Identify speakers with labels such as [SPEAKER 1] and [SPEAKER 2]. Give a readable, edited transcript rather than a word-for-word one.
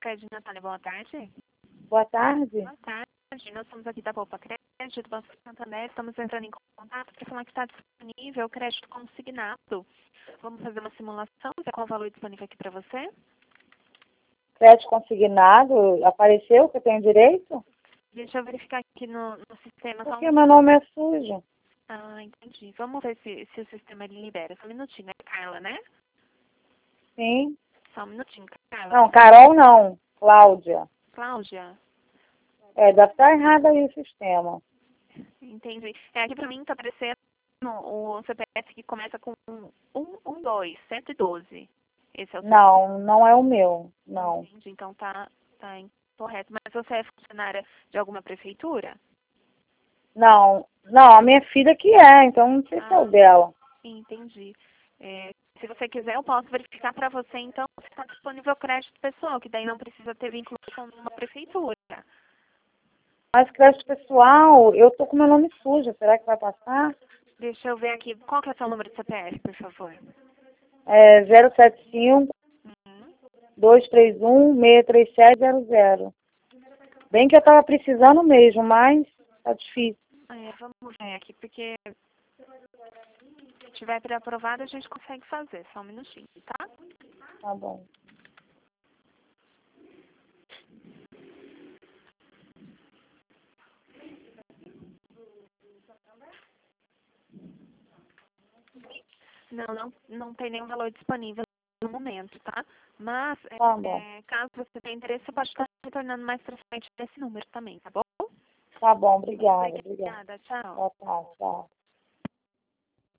[SPEAKER 1] Cicred, Natália, boa tarde.
[SPEAKER 2] Boa tarde.
[SPEAKER 1] Boa tarde, nós somos aqui da Poupa Crédito, do Banco Santander, estamos entrando em contato para falar que está disponível o crédito consignado. Vamos fazer uma simulação, ver qual o valor disponível aqui para você?
[SPEAKER 2] Crédito consignado, apareceu que eu tenho direito?
[SPEAKER 1] Deixa eu verificar aqui no sistema.
[SPEAKER 2] Porque meu nome é sujo.
[SPEAKER 1] Ah, entendi. Vamos ver se o sistema ele libera. Só um minutinho, é Carla, né?
[SPEAKER 2] Sim.
[SPEAKER 1] Só um minutinho, Carla.
[SPEAKER 2] Não, Carol não. Cláudia.
[SPEAKER 1] Cláudia?
[SPEAKER 2] Deve estar errado aí o sistema.
[SPEAKER 1] Entendi. Aqui para mim está aparecendo o CPF que começa com 112. Esse é o seu.
[SPEAKER 2] Não, não é o meu. Não.
[SPEAKER 1] Entendi. Então tá incorreto. Mas você é funcionária de alguma prefeitura?
[SPEAKER 2] Não, não, a minha filha que é, então não sei se é o dela.
[SPEAKER 1] Entendi. Se você quiser, eu posso verificar para você, então, se está disponível crédito pessoal, que daí não precisa ter vínculo com uma prefeitura.
[SPEAKER 2] Mas crédito pessoal, eu tô com meu nome sujo, será que vai passar?
[SPEAKER 1] Deixa eu ver aqui. Qual que é o seu número de CPF, por favor?
[SPEAKER 2] 075 231 63700. Bem que eu tava precisando mesmo, mas tá difícil.
[SPEAKER 1] Vamos ver aqui, porque se tiver pré-aprovado, a gente consegue fazer. Só um minutinho, tá?
[SPEAKER 2] Tá bom.
[SPEAKER 1] Não tem nenhum valor disponível no momento, tá? Mas,
[SPEAKER 2] Tá bom.
[SPEAKER 1] caso você tenha interesse, você pode estar retornando mais pra frente desse número também, tá bom?
[SPEAKER 2] Tá bom, obrigada.
[SPEAKER 1] Obrigada, tchau.
[SPEAKER 2] Tá, tchau.